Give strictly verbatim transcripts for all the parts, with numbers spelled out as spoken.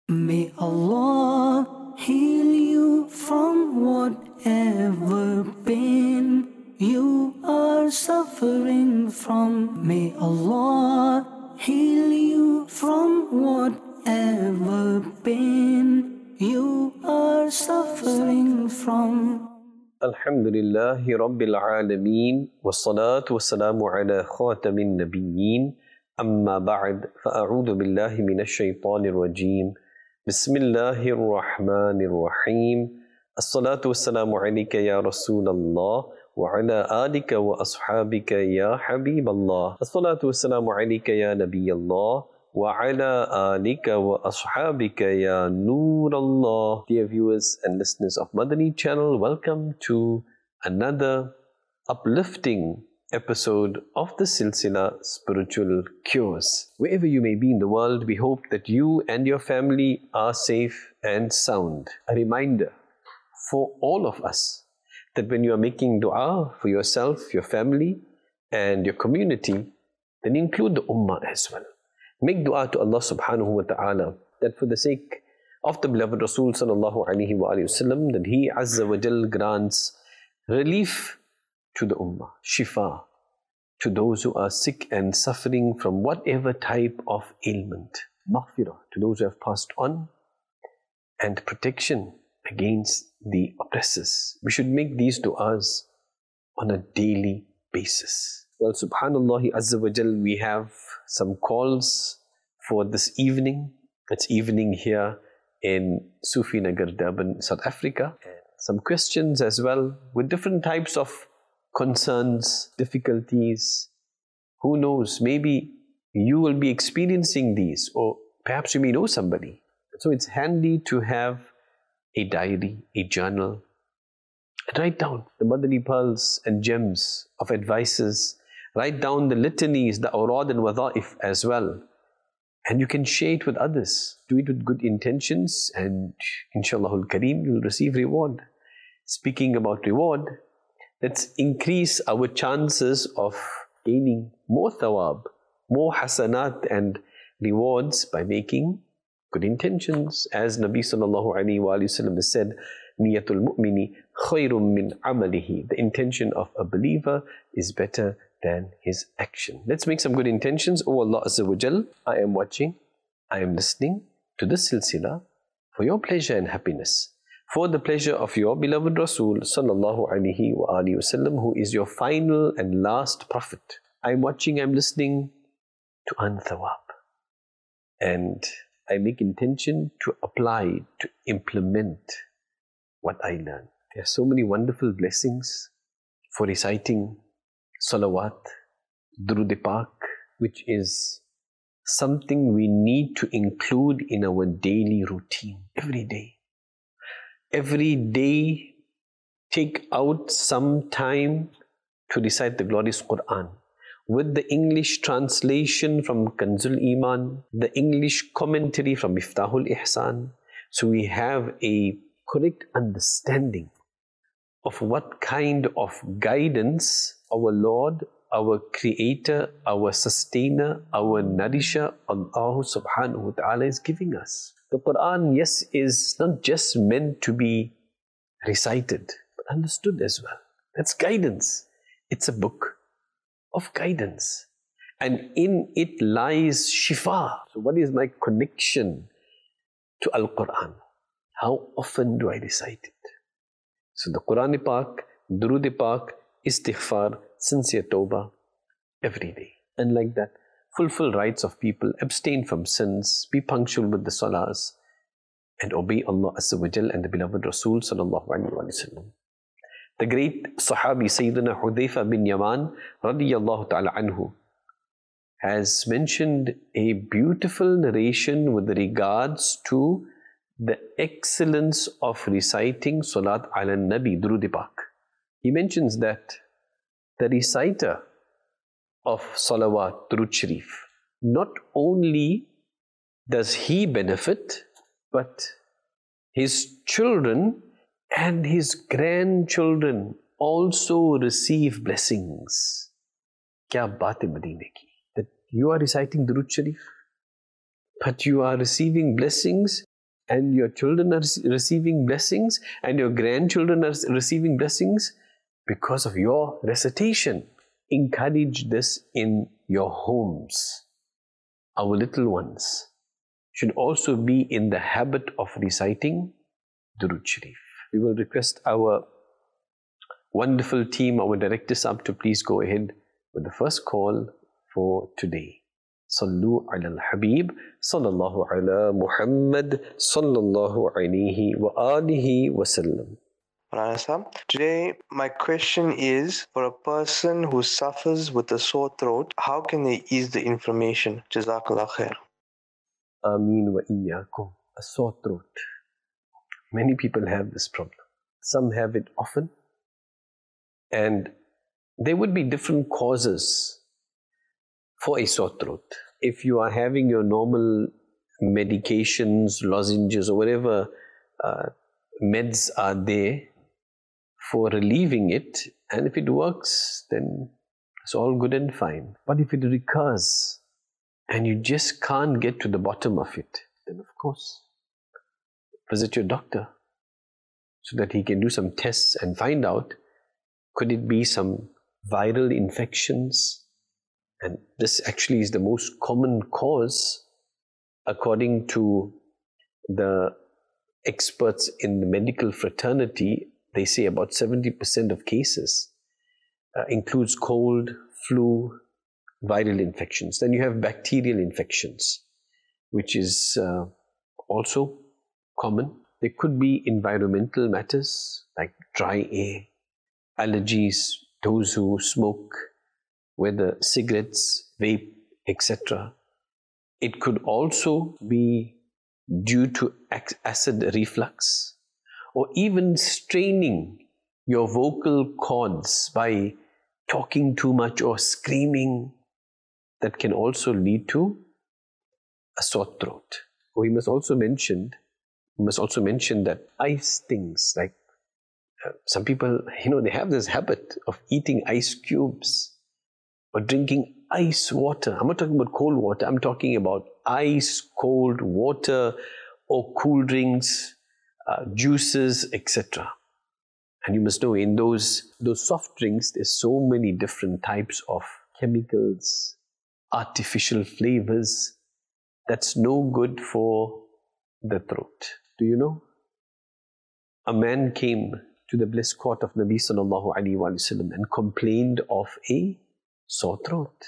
May Allah heal you from whatever pain you are suffering from. May Allah heal you from whatever pain you are suffering from. Alhamdulillahi Rabbil Alameen, wassalatu wassalamu ala khatamin nabiyyin, amma ba'd, fa'a'udhu billahi minash shaitanir rajim, bismillahir rahmanir rahim, as-salatu wassalamu alayka ya Rasulallah, wa ala alika wa ashabika ya Habiballah, as-salatu wassalamu alayka ya Nabiyallah, wa ala alika wa ashabika ya Noorallah. Dear viewers and listeners of Madani channel, welcome to another uplifting episode of the Silsila Spiritual Cures. Wherever you may be in the world, we hope that you and your family are safe and sound. A reminder for all of us that when you are making dua for yourself, your family and your community, then include the ummah as well. Make dua to Allah subhanahu wa ta'ala that for the sake of the beloved Rasul sallallahu alayhi wa sallam, that He Azza wa Jal grants relief to the ummah, shifa, to those who are sick and suffering from whatever type of ailment, maghfirah to those who have passed on, and protection against the oppressors. We should make these du'as on a daily basis. Well, subhanallah Azza wa Jal, we have some calls for this evening. It's evening here in Sufi Nagar, Durban, South Africa. And some questions as well with different types of concerns, difficulties. Who knows, maybe you will be experiencing these, or perhaps you may know somebody. So it's handy to have a diary, a journal, and write down the Madani pearls and gems of advices. Write down the litanies, the awrad and wadha'if as well. And you can share it with others. Do it with good intentions, and inshallah al-kareem, you will receive reward. Speaking about reward, let's increase our chances of gaining more thawab, more hasanat and rewards by making good intentions. As Nabi sallallahu alayhi wa sallam has said, Niyatul mu'mini khayrun min amalihi. The intention of a believer is better than his action. Let's make some good intentions. Oh Allah Azza wa Jal, I am watching, I am listening to this silsila for your pleasure and happiness, for the pleasure of your beloved Rasul sallallahu alayhi wa alihi wasallam, who is your final and last prophet. I am watching, I am listening to earn thawab, and I make intention to apply, to implement what I learn. There are so many wonderful blessings for reciting salawat, Durud Pak, which is something we need to include in our daily routine, every day. Every day, take out some time to recite the glorious Quran with the English translation from Kanzul Iman, the English commentary from Miftahul Ihsan, so we have a correct understanding of what kind of guidance our Lord, our Creator, our Sustainer, our Nourisher, Allah subhanahu wa ta'ala is giving us. The Quran, yes, is not just meant to be recited, but understood as well. That's guidance. It's a book of guidance. And in it lies shifa. So what is my connection to Al-Quran? How often do I recite it? So the Quran Pak, Durud Pak, Istighfar, sincere Tawbah, every day. And like that, fulfill rights of people, abstain from sins, be punctual with the salahs, and obey Allah Azza wa Jal and the beloved Rasul sallallahu alayhi wa sallam. The great Sahabi Sayyidina Hudhayfa bin Yaman radiyallahu ta'ala anhu has mentioned a beautiful narration with regards to the excellence of reciting Salat ala Nabi, Durud Pak. He mentions that the reciter of Salawat, Durud Sharif, not only does he benefit, but his children and his grandchildren also receive blessings. Kya baat hai Madine ki? That you are reciting Durud Sharif, but you are receiving blessings and your children are receiving blessings, and your grandchildren are receiving blessings because of your recitation. Encourage this in your homes. Our little ones should also be in the habit of reciting Durood Sharif. We will request our wonderful team, our directors up to please go ahead with the first call for today. Sallu ala al-Habib, sallallahu ala Muhammad, sallallahu alayhi wa alihi wa sallam. Today, my question is, for a person who suffers with a sore throat, how can they ease the inflammation? Jazakallah khair. Ameen wa iyyakum. A sore throat. Many people have this problem. Some have it often, and there would be different causes for a sore throat. If you are having your normal medications, lozenges, or whatever uh, meds are there for relieving it, and if it works, then it's all good and fine. But if it recurs and you just can't get to the bottom of it, then of course, visit your doctor so that he can do some tests and find out, could it be some viral infections? And this actually is the most common cause, according to the experts in the medical fraternity. They say about seventy percent of cases uh, includes cold, flu, viral infections. Then you have bacterial infections, which is uh, also common. There could be environmental matters like dry air, allergies, those who smoke, whether cigarettes, vape, et cetera. It could also be due to acid reflux, or even straining your vocal cords by talking too much or screaming. That can also lead to a sore throat. We must also mention, we must also mention that ice things, like uh, some people, you know, they have this habit of eating ice cubes or drinking ice water. I'm not talking about cold water, I'm talking about ice cold water or cool drinks, uh, juices, et cetera. And you must know, in those, those soft drinks, there's so many different types of chemicals, artificial flavors. That's no good for the throat. Do you know? A man came to the blessed court of Nabi sallallahu alaihi wasallam and complained of a sore throat.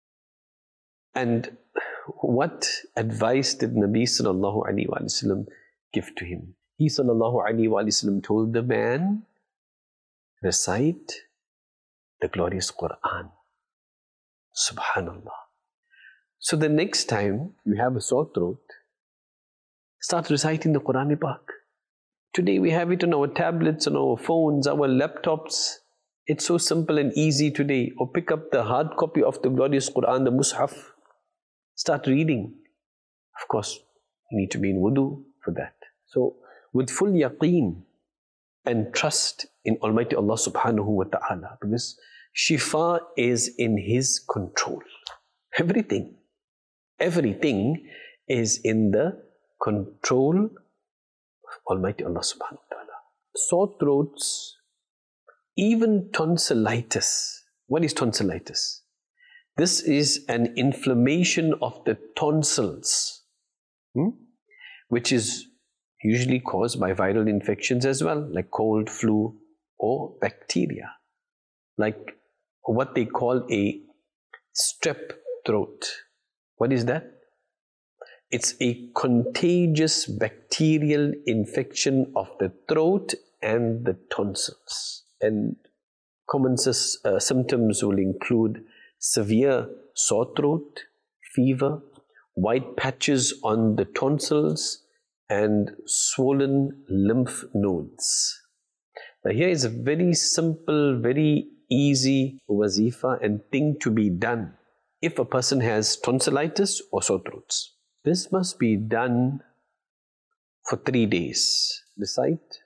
And what advice did Nabi sallallahu alaihi wasallam give to him? He sallallahu alaihi wasallam told the man, recite the glorious Quran. Subhanallah. So the next time you have a sore throat, start reciting the Quran Pak. Today we have it on our tablets, on our phones, our laptops. It's so simple and easy today. Or pick up the hard copy of the glorious Quran, the Mus'haf. Start reading. Of course, you need to be in wudu for that. So with full yaqeen and trust in Almighty Allah subhanahu wa ta'ala, because shifa is in His control. Everything, everything is in the control of Almighty Allah subhanahu wa ta'ala. Sore throats, even tonsillitis. What is tonsillitis? This is an inflammation of the tonsils, hmm? which is usually caused by viral infections as well, like cold, flu, or bacteria, like what they call a strep throat. What is that? It's a contagious bacterial infection of the throat and the tonsils. And common uh, symptoms will include severe sore throat, fever, white patches on the tonsils, and swollen lymph nodes. Now here is a very simple, very easy wazifa and thing to be done if a person has tonsillitis or sore throats. This must be done for three days. Recite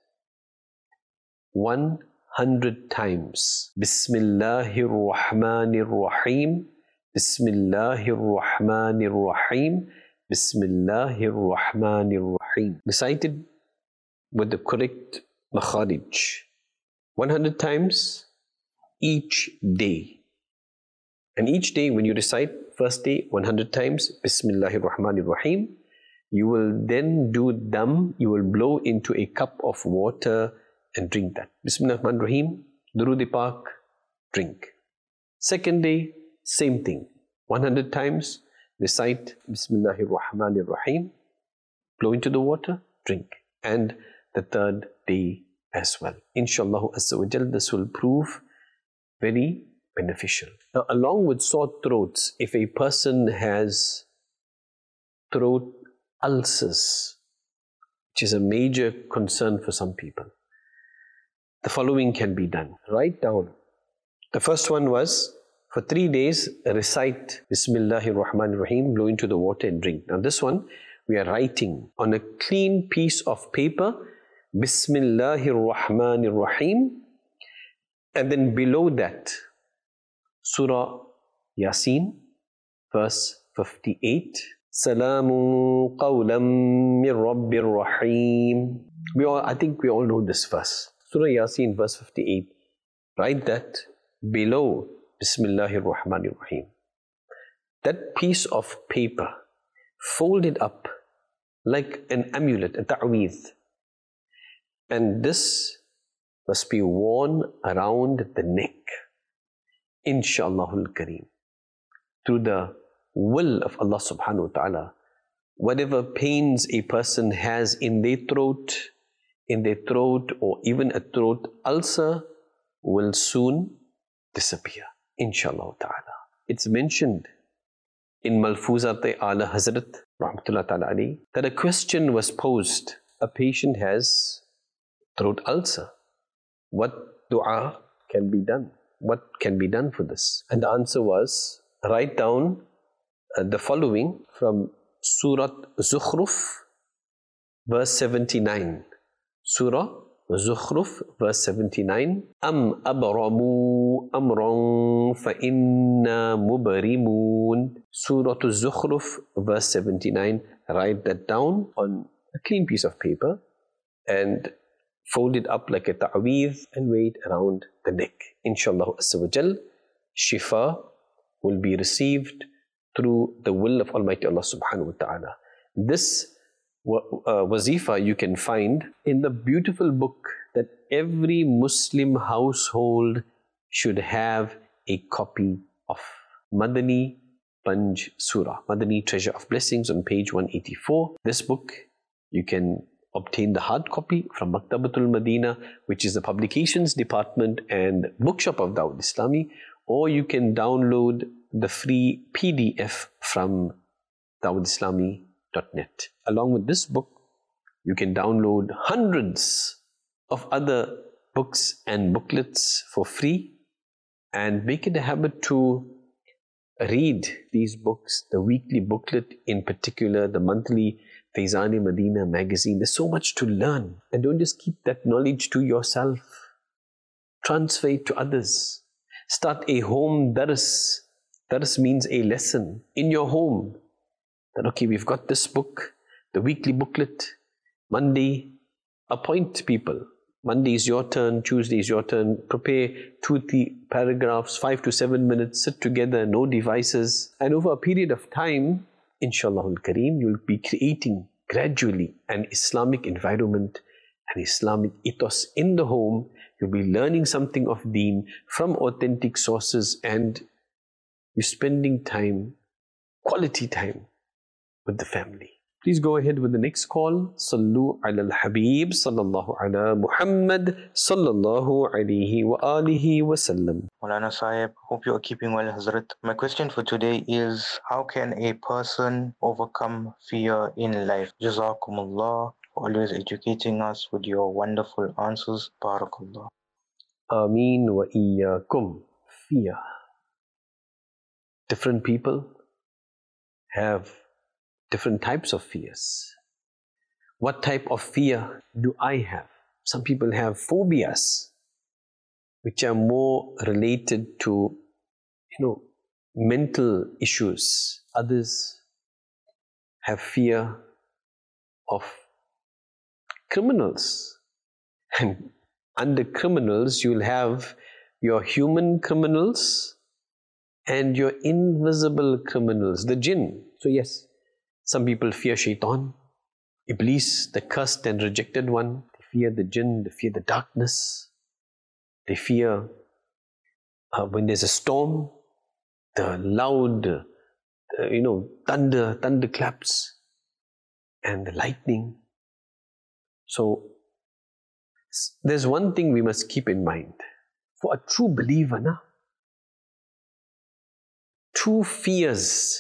one hundred times. Bismillahir Rahmanir Rahim. Bismillahir Rahmanir Rahim. Bismillahir Rahmanir Rahim. Rahim. Recited with the correct makharij. one hundred times each day. And each day when you recite, first day one hundred times, Bismillahir Rahmanir Rahim, you will then do dam, you will blow into a cup of water and drink that. Bismillahir Rahmanir Rahim, Durud Pak, drink. Second day, same thing. one hundred times, recite Bismillahir Rahmanir Rahim, blow into the water, drink. And the third day as well. Inshallah Azza wa Jal, this will prove very beneficial. Now, along with sore throats, if a person has throat ulcers, which is a major concern for some people, the following can be done. Write down. The first one was, for three days, recite Bismillahir Rahmanir Rahim, blow into the water and drink. Now this one, we are writing on a clean piece of paper, Bismillahir Rahmanir Rahim, and then below that, Surah Yasin, verse fifty-eight, Salamun qawlam min Rabbir Rahim. We all, I think we all know this verse. Surah Yasin, verse fifty-eight. Write that below Bismillahir Rahmanir Rahim. That piece of paper, fold it up like an amulet, a ta'weez. And this must be worn around the neck, Insha'Allahul Kareem. Through the will of Allah subhanahu wa ta'ala, whatever pains a person has in their throat, in their throat or even a throat ulcer will soon disappear, Insha'Allah ta'ala. It's mentioned in Malfuzat Ala Hazrat Rahmatullah ta'ala alayhi that a question was posed. A patient has throat ulcer. What dua can be done? What can be done for this? And the answer was, write down uh, the following from Surah Zukhruf, verse seventy-nine. Surah Zukhruf, verse seventy-nine. Am abramu amran fa inna mubarimun. Surah Zukhruf, verse seventy-nine. Write that down on a clean piece of paper and fold it up like a ta'weez and wear it around the neck. Inshallah Azza wa Jal, shifa will be received through the will of Almighty Allah subhanahu wa ta'ala. This uh, wazifa you can find in the beautiful book that every Muslim household should have a copy of. Madani Panj Surah, Madani Treasure of Blessings, on page one eighty-four. This book you can obtain the hard copy from Maktabatul Madina, which is the publications department and bookshop of Dawud Islami, or you can download the free P D F from dawud islami dot net. Along with this book, you can download hundreds of other books and booklets for free and make it a habit to read these books, the weekly booklet in particular, the monthly Faizan Madina magazine. There's so much to learn, and don't just keep that knowledge to yourself. Transfer it to others. Start a home dars. Dars means a lesson in your home. That okay, we've got this book, the weekly booklet. Monday, appoint people. Monday is your turn, Tuesday is your turn. Prepare two, three paragraphs, five to seven minutes, sit together, no devices. And over a period of time, Insha'Allahul Kareem, you'll be creating gradually an Islamic environment, an Islamic ethos in the home. You'll be learning something of deen from authentic sources, and you're spending time, quality time with the family. Please go ahead with the next call. Sallu ala al-Habib sallallahu ala Muhammad sallallahu alayhi wa alihi wa sallam. Maulana Sahib, hope you are keeping well, Hazrat. My question for today is, how can a person overcome fear in life? Jazakumullah, always educating us with your wonderful answers. Barakallah. Ameen wa iyyakum. Fear. Different people have different types of fears. What type of fear do I have? Some people have phobias, which are more related to, you know, mental issues. Others have fear of criminals. And under criminals, you'll have your human criminals and your invisible criminals, the jinn. So yes, some people fear shaitan, Iblis, the cursed and rejected one. They fear the jinn, they fear the darkness. They fear uh, when there's a storm, the loud, uh, you know, thunder, thunder claps, and the lightning. So there's one thing we must keep in mind. For a true believer, na, true fears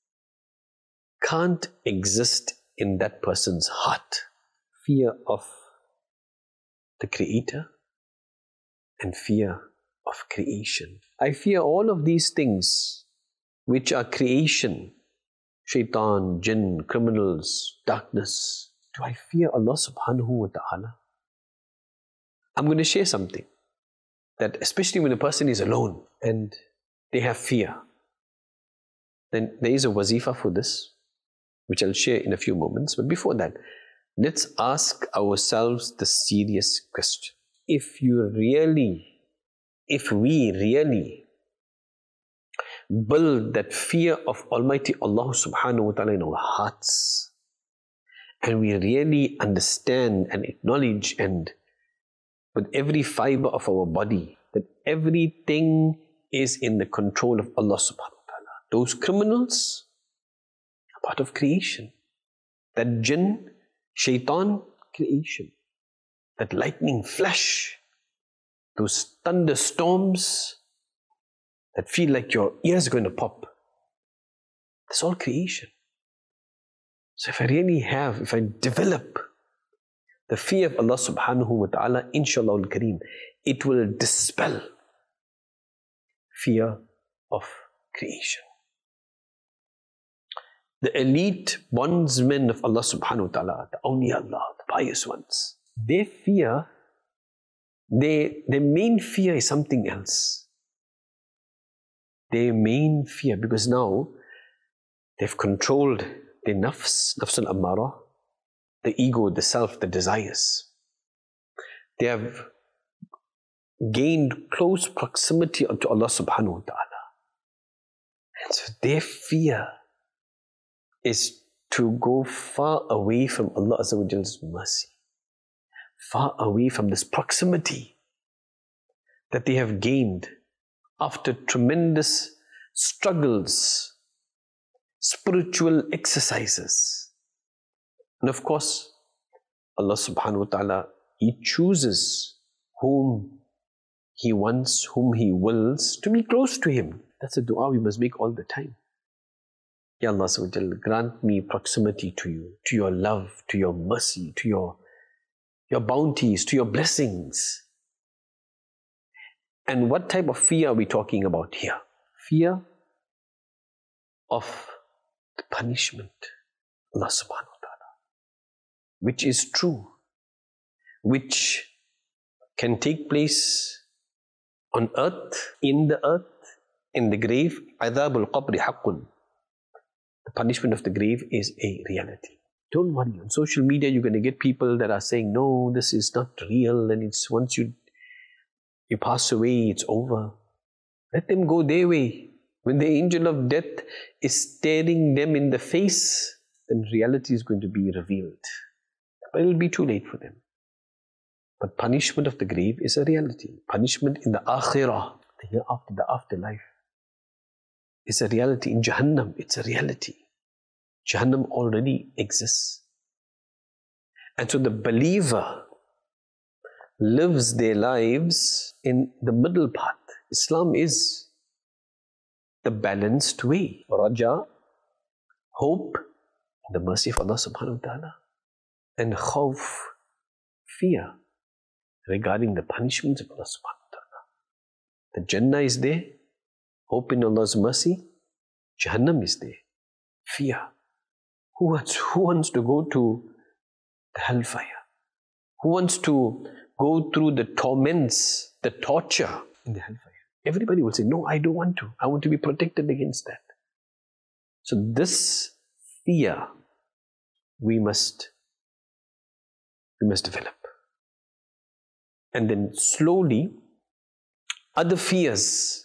can't exist in that person's heart. Fear of the Creator and fear of creation. I fear all of these things which are creation. Shaitan, jinn, criminals, darkness. Do I fear Allah subhanahu wa ta'ala? I'm going to share something that especially when a person is alone and they have fear, then there is a wazifa for this, which I'll share in a few moments. But before that, let's ask ourselves the serious question. If you really, if we really build that fear of Almighty Allah subhanahu wa ta'ala in our hearts, and we really understand and acknowledge and with every fiber of our body that everything is in the control of Allah subhanahu wa ta'ala. Those criminals are part of creation. That jinn, shaitan, creation. That lightning flash, those thunderstorms that feel like your ears are going to pop. That's all creation. So if I really have, if I develop the fear of Allah subhanahu wa ta'ala, inshallah al-kareem, it will dispel fear of creation. The elite bondsmen of Allah subhanahu wa ta'ala, the awliya Allah, the pious ones, their fear, their, their main fear is something else. Their main fear, because now they've controlled their nafs, nafs al-ammara, the ego, the self, the desires. They have gained close proximity to Allah subhanahu wa ta'ala. And so their fear is to go far away from Allah Azza wa Jall's mercy, far away from this proximity that they have gained after tremendous struggles, spiritual exercises. And of course, Allah subhanahu wa ta'ala, He chooses whom He wants, whom He wills to be close to Him. That's a dua we must make all the time. Ya Allah subhanahu wa ta'ala, grant me proximity to You, to Your love, to Your mercy, to Your, your bounties, to Your blessings. And what type of fear are we talking about here? Fear of the punishment, Allah subhanahu wa ta'ala, which is true, which can take place on earth, in the earth, in the grave. Adhabul qabri haqqun. The punishment of the grave is a reality. Don't worry. On social media, you're going to get people that are saying, no, this is not real, and it's once you you pass away, it's over. Let them go their way. When the angel of death is staring them in the face, then reality is going to be revealed. But it will be too late for them. But punishment of the grave is a reality. Punishment in the akhirah, the hereafter, the afterlife, is a reality. In Jahannam, it's a reality. Jahannam already exists. And so the believer lives their lives in the middle path. Islam is the balanced way. Raja, hope, the mercy of Allah subhanahu wa ta'ala, and khawf, fear, regarding the punishments of Allah subhanahu wa ta'ala. The Jannah is there, hope in Allah's mercy. Jahannam is there, fear. Who wants, who wants to go to the hellfire? Who wants to go through the torments, the torture in the hellfire? Everybody will say, no, I don't want to. I want to be protected against that. So this fear, we must we must develop. And then slowly, other fears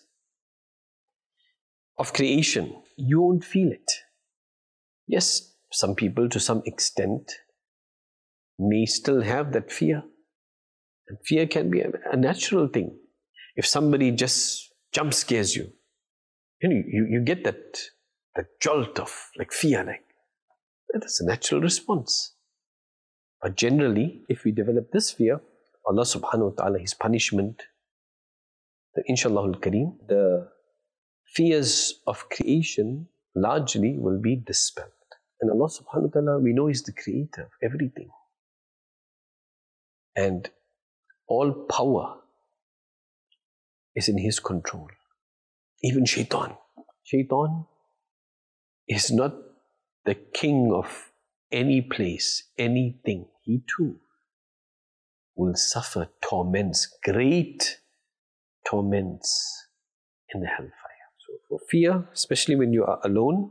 of creation, you won't feel it. Yes, some people to some extent may still have that fear. And fear can be a, a natural thing. If somebody just jump scares you, you know, you, you get that, that jolt of like fear, like that's a natural response. But generally, if we develop this fear, Allah subhanahu wa ta'ala, His punishment, then inshallah al-Kareem, the fears of creation largely will be dispelled. And Allah subhanahu wa ta'ala, we know He's the creator of everything. And all power is in His control. Even shaitan. Shaitan is not the king of any place, anything. He too will suffer torments, great torments in the hellfire. So for fear, especially when you are alone,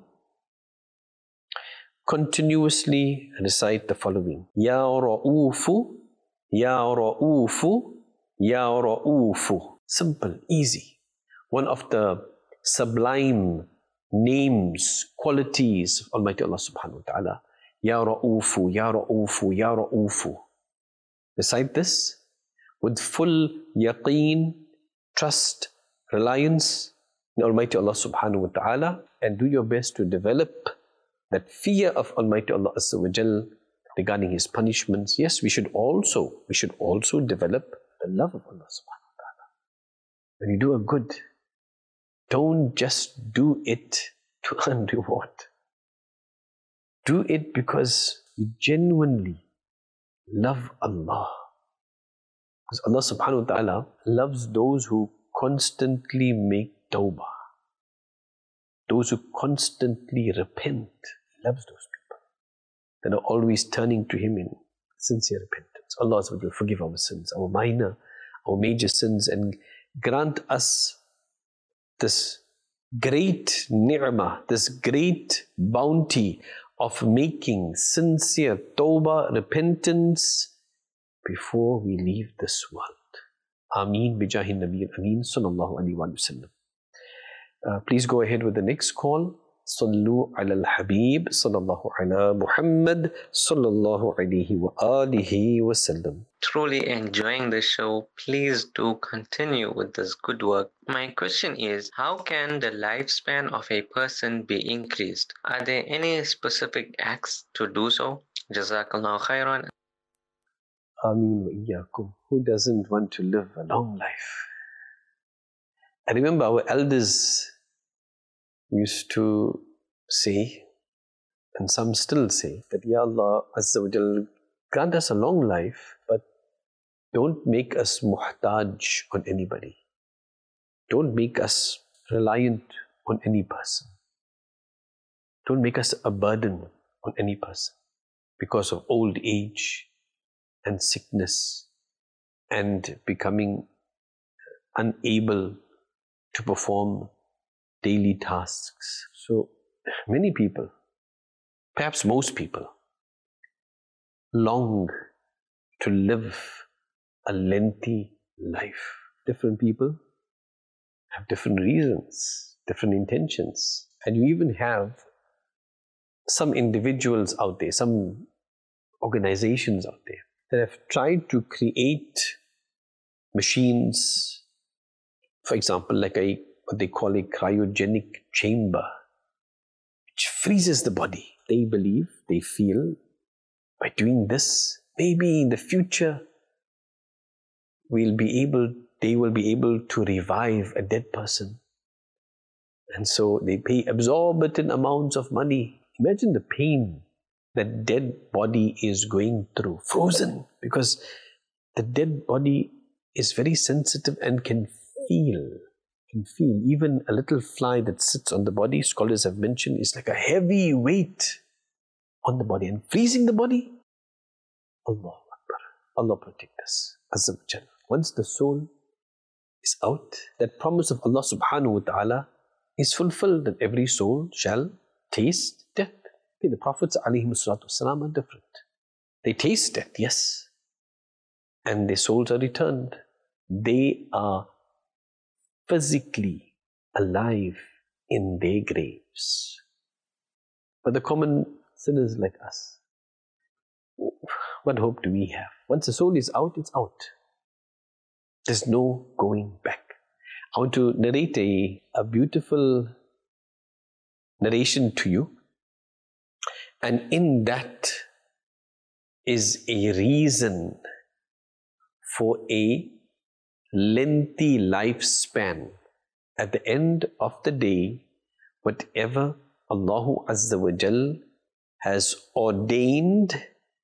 continuously recite the following. Ya Ra'ufu, Ya Ra'ufu, Ya Ra'ufu. Simple, easy. One of the sublime names, qualities of Almighty Allah subhanahu wa ta'ala. Ya Ra'ufu, Ya Ra'ufu, Ya Ra'ufu. Recite this with full yaqeen, trust, reliance in Almighty Allah subhanahu wa ta'ala, and do your best to develop that fear of Almighty Allah Azza wa Jal regarding His punishments. Yes, we should also, we should also develop the love of Allah subhanahu wa ta'ala. When you do a good, don't just do it to earn reward. Do it because you genuinely love Allah. Because Allah subhanahu wa ta'ala loves those who constantly make tawbah. Those who constantly repent. He loves those people that are always turning to Him in sincere repentance. Allah will forgive our sins, our minor, our major sins, and grant us this great ni'mah, this great bounty of making sincere tawbah, repentance before we leave this world. Ameen bijahi Nabi Ameen sallallahu alayhi wa sallam. Uh, please go ahead with the next call. Sallu ala al-Habib sallallahu ala Muhammad sallallahu alayhi wa alihi wa sallam. Truly enjoying the show. Please do continue with this good work. My question is, how can the lifespan of a person be increased? Are there any specific acts to do so? Jazakallahu khairan. Ameen wa iyyakum. Who doesn't want to live a long life? I remember our elders used to say, and some still say, that Ya Allah Azza wa Jal, grant us a long life, but don't make us muhtaj on anybody. Don't make us reliant on any person. Don't make us a burden on any person because of old age and sickness and becoming unable to perform daily tasks. So many people, perhaps most people, long to live a lengthy life. Different people have different reasons, different intentions. And you even have some individuals out there, some organizations out there that have tried to create machines, for example, like a what they call a cryogenic chamber, which freezes the body. They believe, they feel, by doing this, maybe in the future, we'll be able, they will be able to revive a dead person. And so they pay exorbitant amounts of money. Imagine the pain that dead body is going through, frozen, because the dead body is very sensitive and can feel. Feel even a little fly that sits on the body, scholars have mentioned, is like a heavy weight on the body and freezing the body. Allahu Akbar. Allah protect us. Azza wa Jalla. Once the soul is out, that promise of Allah subhanahu wa ta'ala is fulfilled, that every soul shall taste death. Okay, the Prophets alayhi salatu wasalam are different. They taste death, yes, and their souls are returned. They are physically alive in their graves. But the common sinners like us, what hope do we have? Once the soul is out, it's out. There's no going back. I want to narrate a, a beautiful narration to you. And in that is a reason for a lengthy lifespan. At the end of the day, whatever Allahu Azza wa Jal has ordained,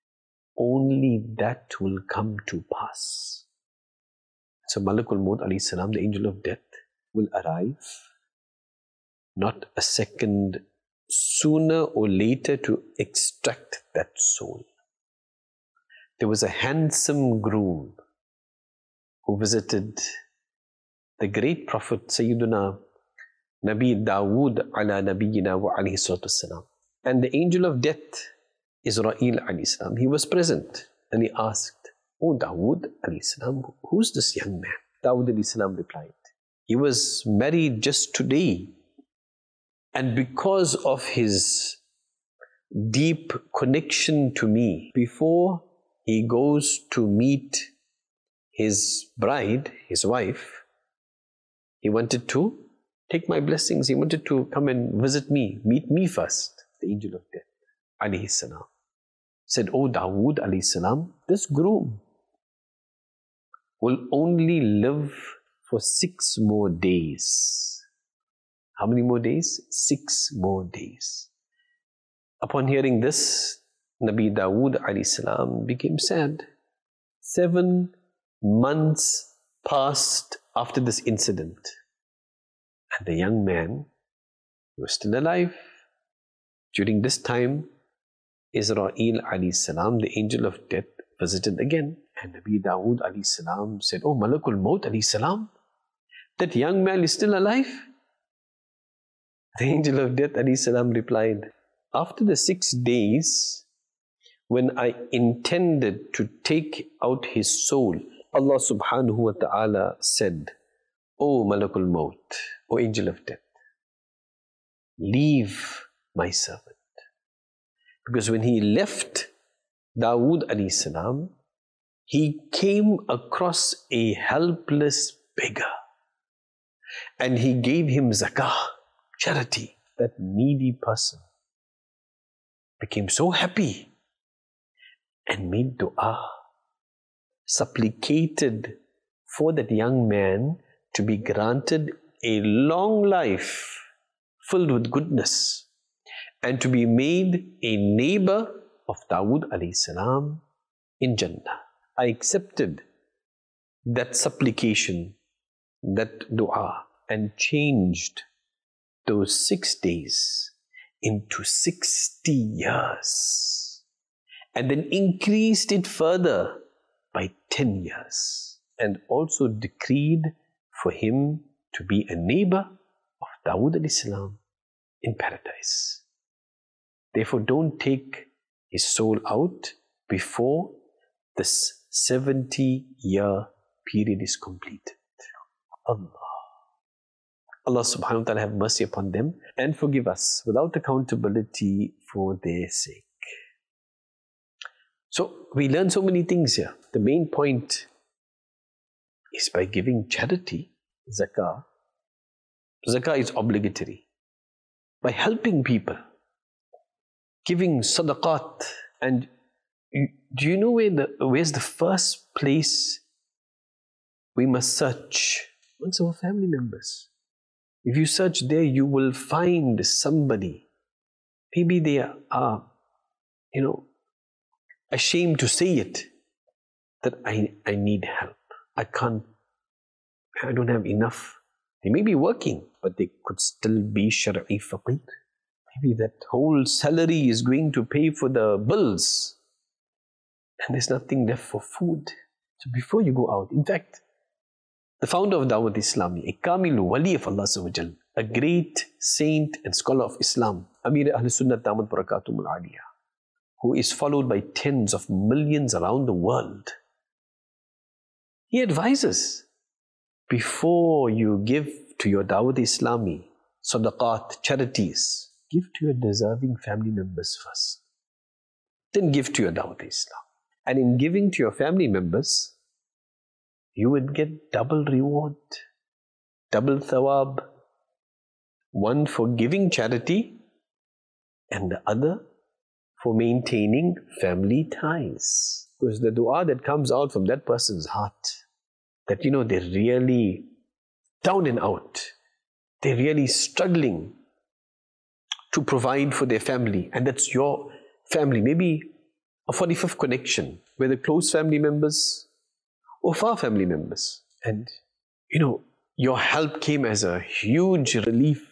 only that will come to pass. So Malakul Maut alayhi salam, the angel of death, will arrive not a second sooner or later to extract that soul. There was a handsome groom who visited the great Prophet Sayyiduna Nabi Dawood ala Nabiyina wa alayhi salatu salam. And the angel of death, Israel alayhi salam, he was present and he asked, "Oh Dawood alayhi salam, who's this young man?" Dawood alayhi salam replied, "He was married just today, and because of his deep connection to me, before he goes to meet his bride, his wife, he wanted to take my blessings. He wanted to come and visit me, meet me first." The angel of death, alayhi salam, said, "Oh Dawood alayhi salam, this groom will only live for six more days." How many more days? Six more days. Upon hearing this, Nabi Dawood alayhi salam became sad. Seven months passed after this incident, and the young man was still alive. During this time, Israel alayhi salam, the angel of death, visited again, and Nabi Dawood alayhi salam said, "Oh Malakul Maut alayhi salam, that young man is still alive?" The angel of death alayhi salam replied, "After the six days, when I intended to take out his soul, Allah subhanahu wa ta'ala said, 'O Malakul Maut, O angel of death, leave my servant.' Because when he left Dawood alayhi salam, he came across a helpless beggar and he gave him zakah, charity. That needy person became so happy and made dua, supplicated for that young man to be granted a long life filled with goodness and to be made a neighbor of Dawood alayhi salam in Jannah. I accepted that supplication, that dua, and changed those six days into sixty years, and then increased it further by ten years, and also decreed for him to be a neighbor of Dawood alayhi salam in paradise. Therefore, don't take his soul out before this seventy year period is completed. Allah. Allah subhanahu wa ta'ala have mercy upon them and forgive us without accountability for their sake. So, we learn so many things here. The main point is by giving charity, zakah. Zakah is obligatory. By helping people, giving sadaqat. And you, do you know where the, where's the first place we must search? Amongst our family members. If you search there, you will find somebody. Maybe they are, you know, ashamed to say it, that I, I need help. I can't, I don't have enough. They may be working, but they could still be shar'i faqir. Maybe that whole salary is going to pay for the bills, and there's nothing left for food. So before you go out, in fact, the founder of Dawat Islami, a Kamilu Wali of Allah Azza wa Jal, a great saint and scholar of Islam, Amir Ahl Sunnah Damat Barakatumul Aliyah, who is followed by tens of millions around the world, He advises, before you give to your Dawat Islami, sadaqat, charities, give to your deserving family members first. Then give to your Dawat Islam. And in giving to your family members, you would get double reward, double thawab. One for giving charity and the other for maintaining family ties. Because the dua that comes out from that person's heart, that you know they're really down and out, they're really struggling to provide for their family, and that's your family, maybe a forty-fifth connection, whether close family members or far family members. And you know, your help came as a huge relief.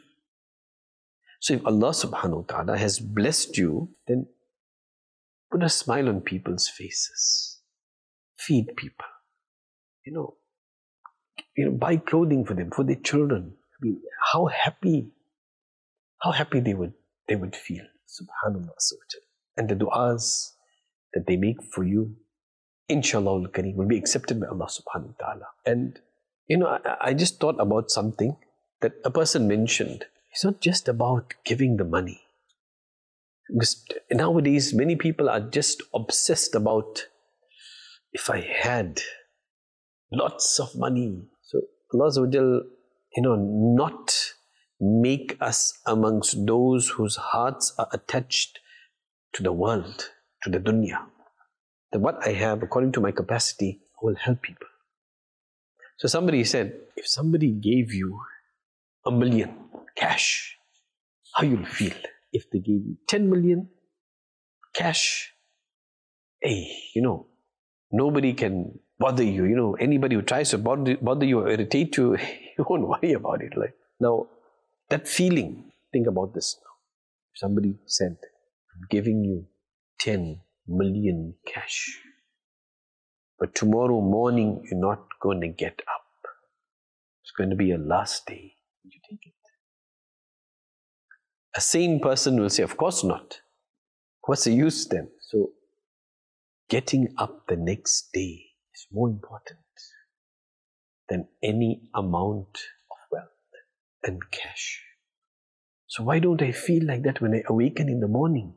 So if Allah subhanahu wa ta'ala has blessed you, then put a smile on people's faces. Feed people. You know, you know, buy clothing for them, for their children. I mean, how happy, how happy they would they would feel. Subhanallah. And the du'as that they make for you, inshallah al-kareem, will be accepted by Allah subhanahu wa ta'ala. And you know, I, I just thought about something that a person mentioned. It's not just about giving the money. Because nowadays, many people are just obsessed about, if I had lots of money. So Allah Azza wa Jal, you know, not make us amongst those whose hearts are attached to the world, to the dunya. That what I have, according to my capacity, I will help people. So somebody said, if somebody gave you a million cash, how you'll feel? If they gave you ten million cash, hey, you know, nobody can bother you. You know, anybody who tries to bother, bother you or irritate you, you won't worry about it. Like, now, that feeling, think about this now. If somebody said, I'm giving you ten million cash, but tomorrow morning you're not going to get up. It's going to be your last day. Would you take it? A sane person will say, of course not. What's the use then? So, getting up the next day is more important than any amount of wealth and cash. So why don't I feel like that when I awaken in the morning?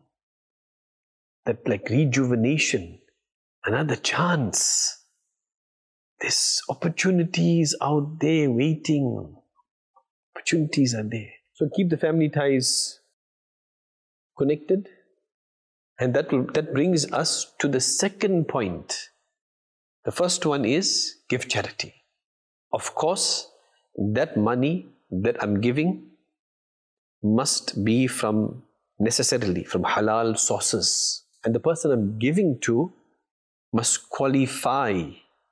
That like rejuvenation, another chance. There's opportunities out there waiting. Opportunities are there. So keep the family ties connected. And that will, that brings us to the second point. The first one is give charity. Of course, that money that I'm giving must be from, necessarily, from halal sources. And the person I'm giving to must qualify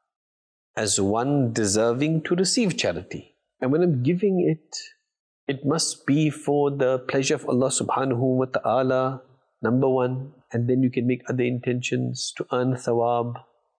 as one deserving to receive charity. And when I'm giving it, it must be for the pleasure of Allah subhanahu wa ta'ala, number one. And then you can make other intentions to earn thawab,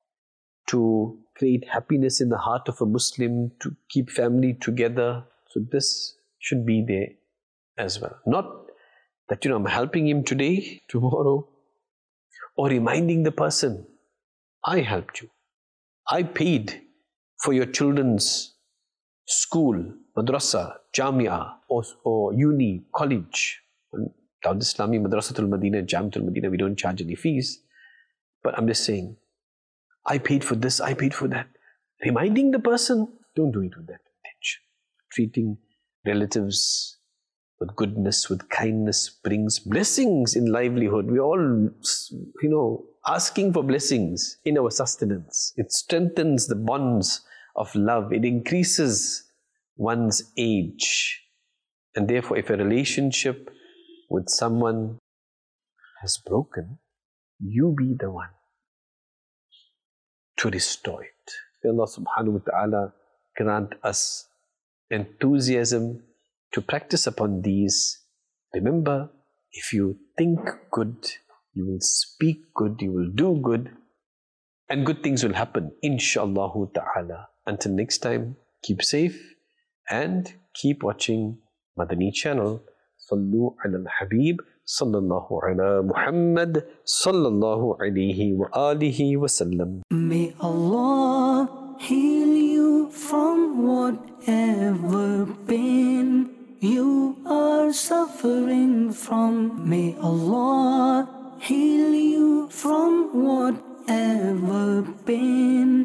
to create happiness in the heart of a Muslim, to keep family together. So this should be there as well. Not that, you know, I'm helping him today, tomorrow, or reminding the person, I helped you. I paid for your children's school, madrasa, jamia, or, or uni, college. Dawat Islami, Madrasatul Madinah, Jamiatul Madinah, we don't charge any fees. But I'm just saying, I paid for this, I paid for that. Reminding the person, don't do it with that intention. Treating relatives with goodness, with kindness brings blessings in livelihood. We're all, you know, asking for blessings in our sustenance. It strengthens the bonds of love. It increases one's age. And therefore, if a relationship with someone has broken, you be the one to restore it. May Allah subhanahu wa ta'ala grant us enthusiasm to practice upon these. Remember, if you think good, you will speak good, you will do good, and good things will happen, inshallah ta'ala. Until next time, keep safe and keep watching Madani channel. Sallu ala al-Habib sallallahu ala Muhammad sallallahu alayhi wa alihi wa sallam. May Allah heal you from whatever pain you are suffering from. May Allah heal you from whatever pain